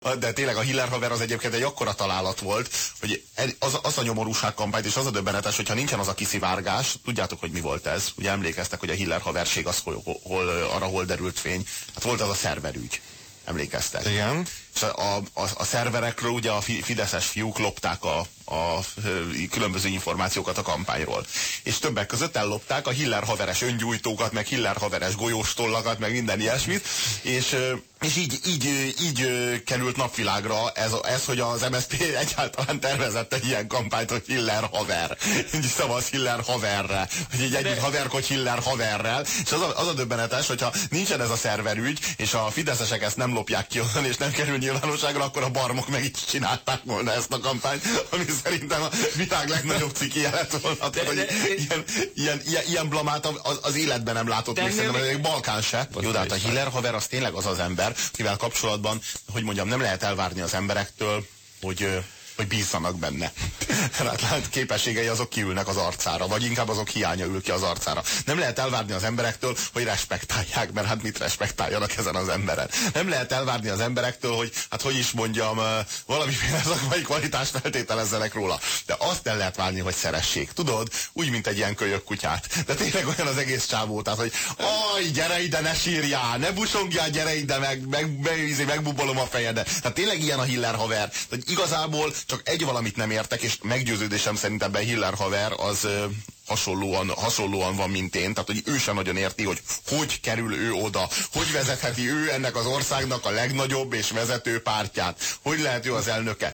de tényleg a Hiller haver az egyébként egy akkora találat volt, hogy az a nyomorúság kampányt, és az a döbbenetes, hogyha nincsen az a kiszivárgás, tudjátok, hogy mi volt ez? Ugye emlékeztek, hogy a Hiller haverség az arra hol derült fény. Hát volt az a szerverügy. Emlékeztek? Igen. És a szerverekről ugye a fideszes fiúk lopták a különböző információkat a kampányról. És többek között ellopták a Hiller haveres öngyújtókat, meg Hiller haveres golyóstollakat, meg minden ilyesmit, és így került napvilágra ez, hogy az MSZP egyáltalán tervezett egy ilyen kampányt, hogy Hiller haver. Így szavaz Hiller haverre. Hogy így együtt haverkodj Hiller haverrel. És az a döbbenetes, hogyha nincsen ez a szerverügy, és a fideszesek ezt nem lopják ki onnan, és nem kerül nyilvánosságra, akkor a barmok meg így csinálták volna ezt a kampányt, ami szerintem a világ legnagyobb cikije lett volna. Ilyen blamát az életben nem látott még, szerintem egy Balkán se. Jó, de hát a Hiller haver az tényleg az ember, kivel kapcsolatban, hogy mondjam, nem lehet elvárni az emberektől, hogy bízzanak benne. Hát képességei azok kiülnek az arcára, vagy inkább azok hiánya ül ki az arcára. Nem lehet elvárni az emberektől, hogy respektálják, mert hát mit respektáljanak ezen az emberen. Nem lehet elvárni az emberektől, hogy hát hogy is mondjam, valamiféle szakmai kvalitást feltételezzenek róla. De azt el lehet várni, hogy szeressék. Tudod? Úgy, mint egy ilyen kölyök kutyát. De tényleg olyan az egész csávó, tehát, hogy gyere ide, ne sírjál, ne busongjál, gyere ide, megbubolom a fejedet. Tehát tényleg ilyen a Hiller haver. Tehát igazából csak egy valamit nem értek, és meggyőződésem szerint ebben Hiller haver az hasonlóan van, mint én. Tehát, hogy ő sem nagyon érti, hogy kerül ő oda. Hogy vezetheti ő ennek az országnak a legnagyobb és vezető pártját. Hogy lehet ő az elnöke.